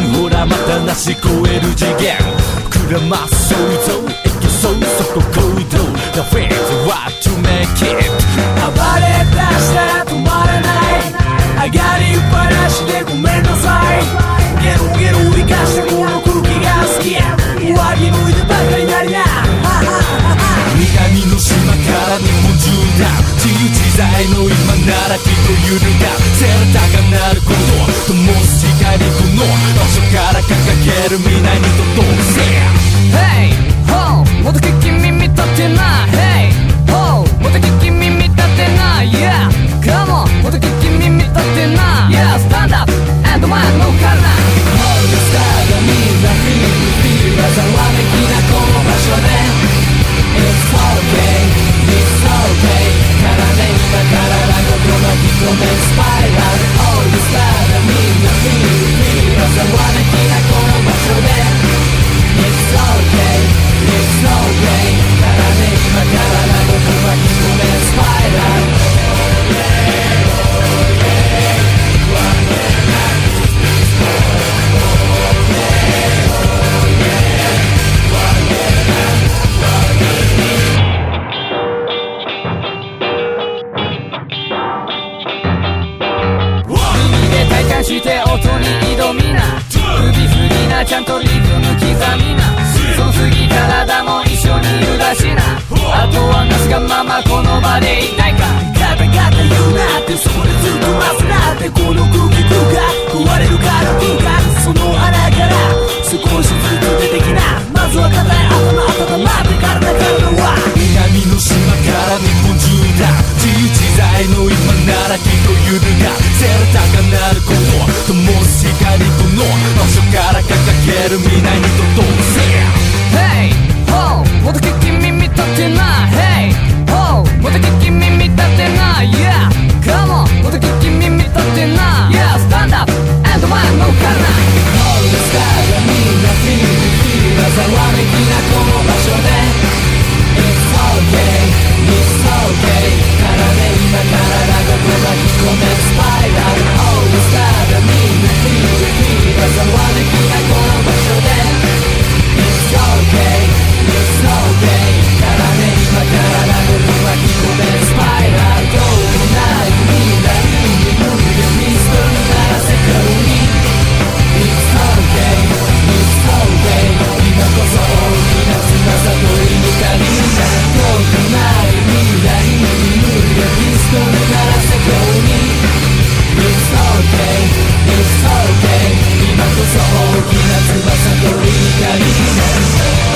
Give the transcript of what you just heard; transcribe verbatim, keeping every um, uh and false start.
ほらまたなし超える次元膨らます想像いけそうそこ行動 The way to what to make it 暴れ出したら止まらない上がりっぱなしでごめんなさいゲロゲロ生かしたこの空気が好き上着脱いでばかりなりな南の島から日本縦断自由自在の今ならきっと揺るがせら高なること灯す光この場所から掲げる未来にとどうせ Hey ho もっと聞き耳立てな Hey ho もっと聞き耳立てな Yeah come on もっと聞き耳立てな Yeah stand up and man のからな All the star がみんな Feel feel ざわめきなこの場所でIt's okay, it's okay からね今からがどこ巻き込めスパイラル All the star がみんな Feel feel ざわめきなこの場所で It's okay, it's okay からね今からがどこ巻き込めスパイラルして音に挑みな首振りなちゃんとリズム刻みなその次体も一緒に揺らしなあとはなすがままこの場でいたいかガタガタ言うなってそこでずっと待つなってこの空気空が壊れるから空がその穴から少しずつ出てきなまずは硬い頭温まって体からは南の島から日本縦断自由自在の今ならきっと揺るがせら高なること灯す光この場所から掲げる未来にとどうせ Hey ho もっと聞き耳立てな Hey ho もっと聞き耳立てな Yeah come on もっと聞き耳立てな Yeah stand up and man のからな All the star がみんな Feel feel ざわめきなこの場所で It's okay, it's okay からね今からがどこ巻き込めスパイラル All the star がみんな Feel feel ざわめきなこの場所で It's okay, it's okay からね今からがどこ巻き込めスパイラルどうもない未来に無理でミストにならせかうに It's okay, it's okay 今こそ大きな翼取り抜かり遠くない未来に無理でミストにならせかうに It's okay, it's okay 今こそ大きな翼取り抜かり